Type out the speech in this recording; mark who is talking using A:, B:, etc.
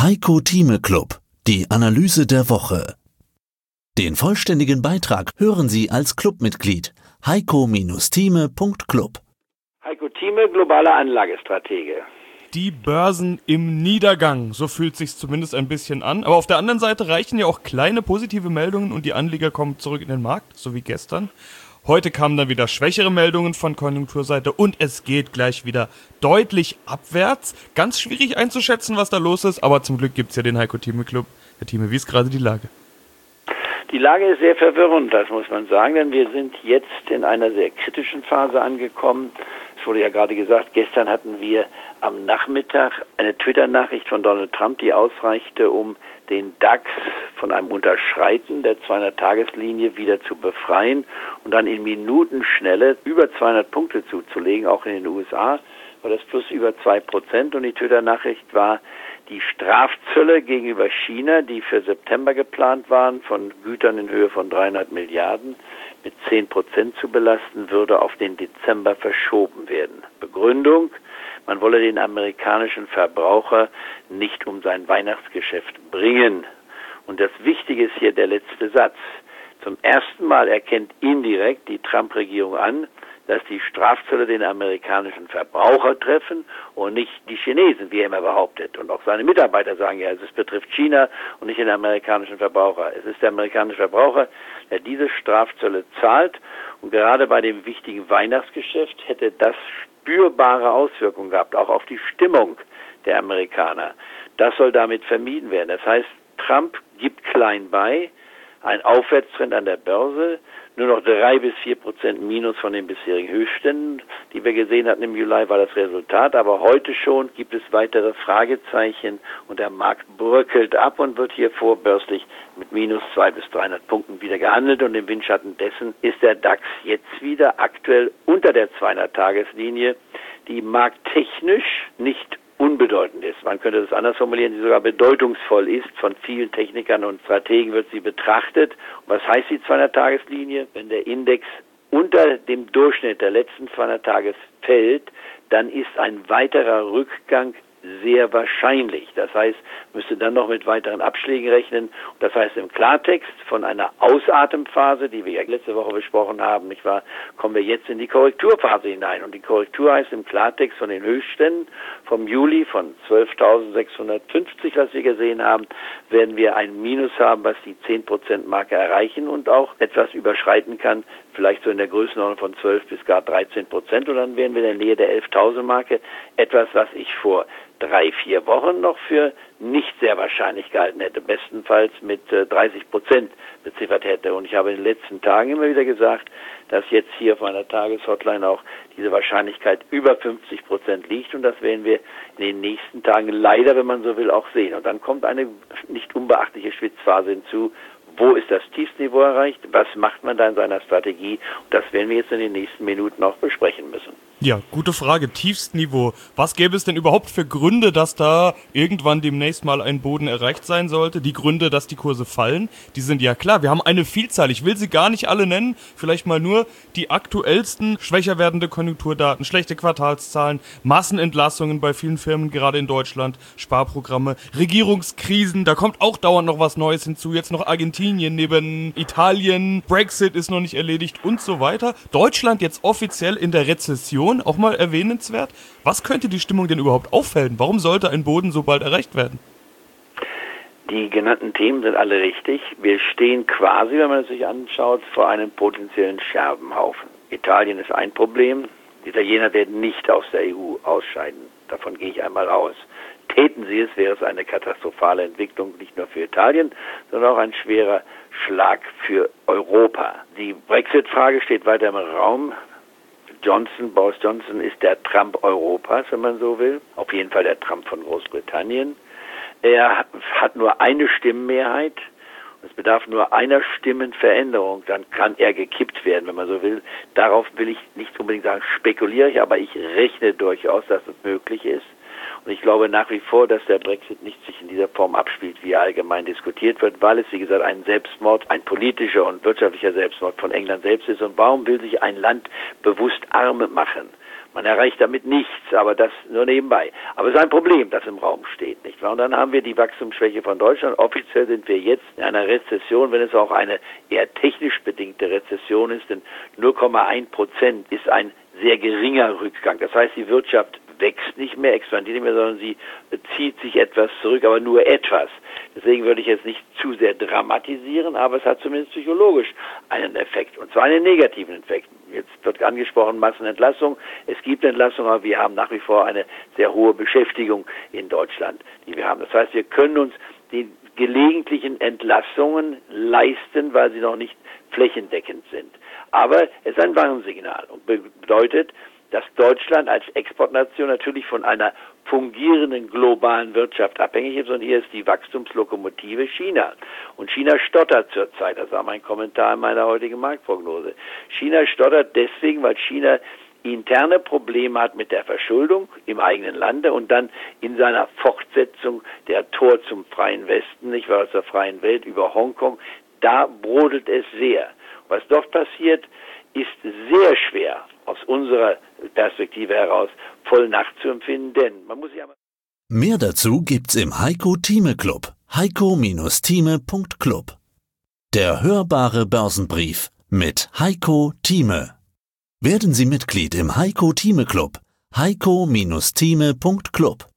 A: Heiko Thieme Club, die Analyse der Woche. Den vollständigen Beitrag hören Sie als Clubmitglied heiko-thieme.club.
B: Heiko Thieme, globaler Anlagestratege.
C: Die Börsen im Niedergang, so fühlt sich's zumindest ein bisschen an. Aber auf der anderen Seite reichen ja auch kleine positive Meldungen und die Anleger kommen zurück in den Markt, so wie gestern. Heute kamen dann wieder schwächere Meldungen von Konjunkturseite und es geht gleich wieder deutlich abwärts. Ganz schwierig einzuschätzen, was da los ist, aber zum Glück gibt's ja den Heiko Thieme Club. Herr Thieme, wie ist gerade die Lage?
B: Die Lage ist sehr verwirrend, das muss man sagen, denn wir sind jetzt in einer sehr kritischen Phase angekommen. Es wurde ja gerade gesagt, gestern hatten wir am Nachmittag eine Twitter-Nachricht von Donald Trump, die ausreichte, um den DAX von einem Unterschreiten der 200-Tageslinie wieder zu befreien und dann in Minutenschnelle über 200 Punkte zuzulegen, auch in den USA war das plus über 2%. Und die Twitter-Nachricht war, die Strafzölle gegenüber China, die für September geplant waren, von Gütern in Höhe von 300 Milliarden mit 10% zu belasten, würde auf den Dezember verschoben werden. Begründung: Man wolle den amerikanischen Verbraucher nicht um sein Weihnachtsgeschäft bringen. Und das Wichtige ist hier der letzte Satz. Zum ersten Mal erkennt indirekt die Trump-Regierung an, dass die Strafzölle den amerikanischen Verbraucher treffen und nicht die Chinesen, wie er immer behauptet. Und auch seine Mitarbeiter sagen ja, es betrifft China und nicht den amerikanischen Verbraucher. Es ist der amerikanische Verbraucher, der diese Strafzölle zahlt. Und gerade bei dem wichtigen Weihnachtsgeschäft hätte das spürbare Auswirkungen gehabt, auch auf die Stimmung der Amerikaner. Das soll damit vermieden werden. Das heißt, Trump gibt klein bei, ein Aufwärtstrend an der Börse, nur noch 3-4% Minus von den bisherigen Höchstständen, die wir gesehen hatten im Juli, war das Resultat. Aber heute schon gibt es weitere Fragezeichen und der Markt bröckelt ab und wird hier vorbörslich mit minus 200-300 Punkten wieder gehandelt. Und im Windschatten dessen ist der DAX jetzt wieder aktuell unter der 200-Tageslinie, die markttechnisch nicht unbedeutend ist. Man könnte das anders formulieren, die sogar bedeutungsvoll ist. Von vielen Technikern und Strategen wird sie betrachtet. Und was heißt die 200-Tageslinie? Wenn der Index unter dem Durchschnitt der letzten 200 Tage fällt, dann ist ein weiterer Rückgang sehr wahrscheinlich. Das heißt, müsste dann noch mit weiteren Abschlägen rechnen. Das heißt im Klartext, von einer Ausatemphase, die wir ja letzte Woche besprochen haben, nicht wahr, kommen wir jetzt in die Korrekturphase hinein. Und die Korrektur heißt im Klartext von den Höchstständen vom Juli von 12.650, was wir gesehen haben, werden wir ein Minus haben, was die 10%-Marke erreichen und auch etwas überschreiten kann, vielleicht so in der Größenordnung von 12 bis gar 13%. Und dann wären wir in der Nähe der 11.000-Marke, etwas, was ich vor 3-4 Wochen noch für nicht sehr wahrscheinlich gehalten hätte, bestenfalls mit 30% beziffert hätte. Und ich habe in den letzten Tagen immer wieder gesagt, dass jetzt hier auf meiner Tageshotline auch diese Wahrscheinlichkeit über 50% liegt und das werden wir in den nächsten Tagen leider, wenn man so will, auch sehen. Und dann kommt eine nicht unbeachtliche Schwitzphase hinzu. Wo ist das Tiefsniveau erreicht? Was macht man da in seiner Strategie? Und das werden wir jetzt in den nächsten Minuten auch besprechen müssen.
C: Ja, gute Frage. Tiefstniveau. Was gäbe es denn überhaupt für Gründe, dass da irgendwann demnächst mal ein Boden erreicht sein sollte? Die Gründe, dass die Kurse fallen, die sind ja klar. Wir haben eine Vielzahl. Ich will sie gar nicht alle nennen. Vielleicht mal nur die aktuellsten, schwächer werdende Konjunkturdaten, schlechte Quartalszahlen, Massenentlassungen bei vielen Firmen, gerade in Deutschland, Sparprogramme, Regierungskrisen. Da kommt auch dauernd noch was Neues hinzu. Jetzt noch Argentinien neben Italien. Brexit ist noch nicht erledigt und so weiter. Deutschland jetzt offiziell in der Rezession. Auch mal erwähnenswert. Was könnte die Stimmung denn überhaupt aufhelfen? Warum sollte ein Boden so bald erreicht werden?
B: Die genannten Themen sind alle richtig. Wir stehen quasi, wenn man es sich anschaut, vor einem potenziellen Scherbenhaufen. Italien ist ein Problem. Die Italiener werden nicht aus der EU ausscheiden. Davon gehe ich einmal aus. Täten sie es, wäre es eine katastrophale Entwicklung, nicht nur für Italien, sondern auch ein schwerer Schlag für Europa. Die Brexit-Frage steht weiter im Raum. Boris Johnson ist der Trump Europas, wenn man so will. Auf jeden Fall der Trump von Großbritannien. Er hat nur eine Stimmenmehrheit. Es bedarf nur einer Stimmenveränderung, dann kann er gekippt werden, wenn man so will. Darauf will ich nicht unbedingt sagen, spekuliere ich, aber ich rechne durchaus, dass es möglich ist. Und ich glaube nach wie vor, dass der Brexit nicht sich in dieser Form abspielt, wie er allgemein diskutiert wird, weil es, wie gesagt, ein Selbstmord, ein politischer und wirtschaftlicher Selbstmord von England selbst ist. Und warum will sich ein Land bewusst arm machen? Man erreicht damit nichts, aber das nur nebenbei. Aber es ist ein Problem, das im Raum steht, nicht wahr? Und dann haben wir die Wachstumsschwäche von Deutschland. Offiziell sind wir jetzt in einer Rezession, wenn es auch eine eher technisch bedingte Rezession ist, denn 0,1% ist ein sehr geringer Rückgang. Das heißt, die Wirtschaft wächst nicht mehr, expandiert nicht mehr, sondern sie zieht sich etwas zurück, aber nur etwas. Deswegen würde ich jetzt nicht zu sehr dramatisieren, aber es hat zumindest psychologisch einen Effekt, und zwar einen negativen Effekt. Jetzt wird angesprochen Massenentlassung. Es gibt Entlassungen, aber wir haben nach wie vor eine sehr hohe Beschäftigung in Deutschland, die wir haben. Das heißt, wir können uns die gelegentlichen Entlassungen leisten, weil sie noch nicht flächendeckend sind. Aber es ist ein Warnsignal und bedeutet, dass Deutschland als Exportnation natürlich von einer fungierenden globalen Wirtschaft abhängig ist, und hier ist die Wachstumslokomotive China. Und China stottert zurzeit, das war mein Kommentar in meiner heutigen Marktprognose. China stottert deswegen, weil China interne Probleme hat mit der Verschuldung im eigenen Lande und dann in seiner Fortsetzung der Tor zum freien Westen, nicht wahr, zur freien Welt über Hongkong, da brodelt es sehr. Was dort passiert, ist sehr schwer aus unserer Perspektive heraus voll nachzuempfinden, denn man muss ja...
A: Mehr dazu gibt's im Heiko Thieme Club. heiko-thieme.club. Der hörbare Börsenbrief mit Heiko Thieme. Werden Sie Mitglied im Heiko Thieme Club. heiko-thieme.club